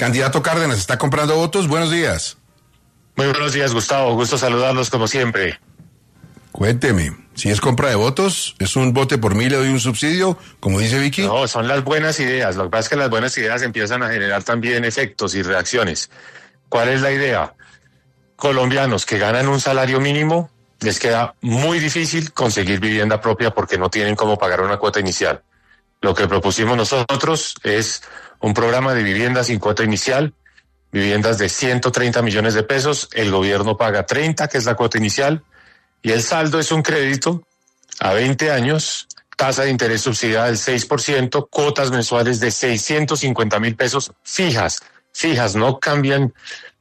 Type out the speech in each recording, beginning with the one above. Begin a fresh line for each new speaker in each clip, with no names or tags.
Candidato Cárdenas, ¿está comprando votos? Buenos días.
Muy buenos días, Gustavo. Gusto saludarlos como siempre.
Cuénteme, si es compra de votos, ¿es un vote por mí, le doy un subsidio, como dice Vicky?
No, son las buenas ideas. Lo que pasa es que las buenas ideas empiezan a generar también efectos y reacciones. ¿Cuál es la idea? Colombianos que ganan un salario mínimo, les queda muy difícil conseguir vivienda propia porque no tienen cómo pagar una cuota inicial. Lo que propusimos nosotros es un programa de viviendas sin cuota inicial, viviendas de 130 millones de pesos, el gobierno paga 30, que es la cuota inicial, y el saldo es un crédito a 20 años, tasa de interés subsidiada del 6%, cuotas mensuales de 650.000 pesos fijas, no cambian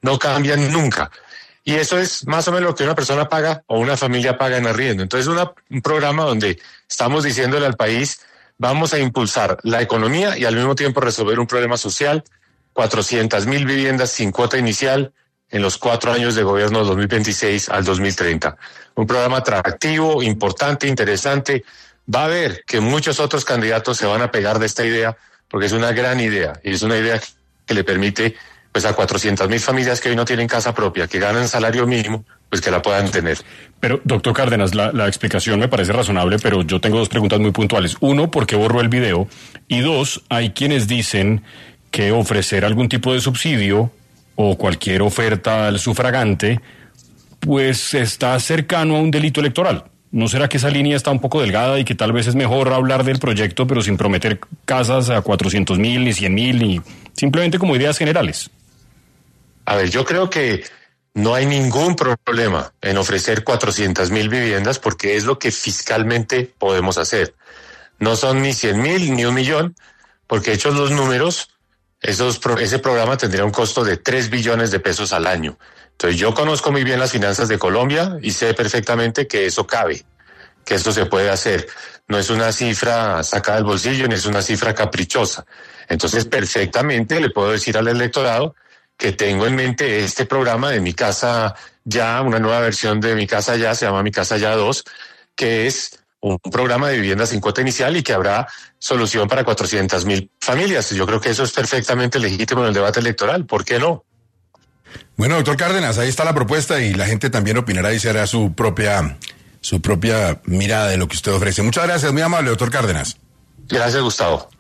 nunca. Y eso es más o menos lo que una persona paga o una familia paga en arriendo. Entonces un programa donde estamos diciéndole al país, vamos a impulsar la economía y al mismo tiempo resolver un problema social, 400.000 viviendas sin cuota inicial en los 4 años de gobierno 2026 al 2030. Un programa atractivo, importante, interesante. Va a ver que muchos otros candidatos se van a pegar de esta idea porque es una gran idea y es una idea que le permite pues a 400.000 familias que hoy no tienen casa propia, que ganan salario mínimo, pues que la puedan tener.
Pero, doctor Cárdenas, la explicación me parece razonable, pero yo tengo 2 preguntas muy puntuales. 1, ¿por qué borró el video? Y 2, hay quienes dicen que ofrecer algún tipo de subsidio o cualquier oferta al sufragante, pues está cercano a un delito electoral. ¿No será que esa línea está un poco delgada y que tal vez es mejor hablar del proyecto, pero sin prometer casas a 400.000 ni 100.000, ni simplemente como ideas generales?
A ver, yo creo que no hay ningún problema en ofrecer 400.000 viviendas porque es lo que fiscalmente podemos hacer. No son ni 100.000 ni 1.000.000, porque hechos los números, ese programa tendría un costo de 3 billones de pesos al año. Entonces yo conozco muy bien las finanzas de Colombia y sé perfectamente que eso cabe, que esto se puede hacer. No es una cifra sacada del bolsillo, ni es una cifra caprichosa. Entonces perfectamente le puedo decir al electorado que tengo en mente este programa de Mi Casa Ya, una nueva versión de Mi Casa Ya, se llama Mi Casa Ya 2, que es un programa de vivienda sin cuota inicial y que habrá solución para 400.000 familias. Yo creo que eso es perfectamente legítimo en el debate electoral. ¿Por qué no?
Bueno, doctor Cárdenas, ahí está la propuesta y la gente también opinará y se hará su propia mirada de lo que usted ofrece. Muchas gracias, muy amable, doctor Cárdenas.
Gracias, Gustavo.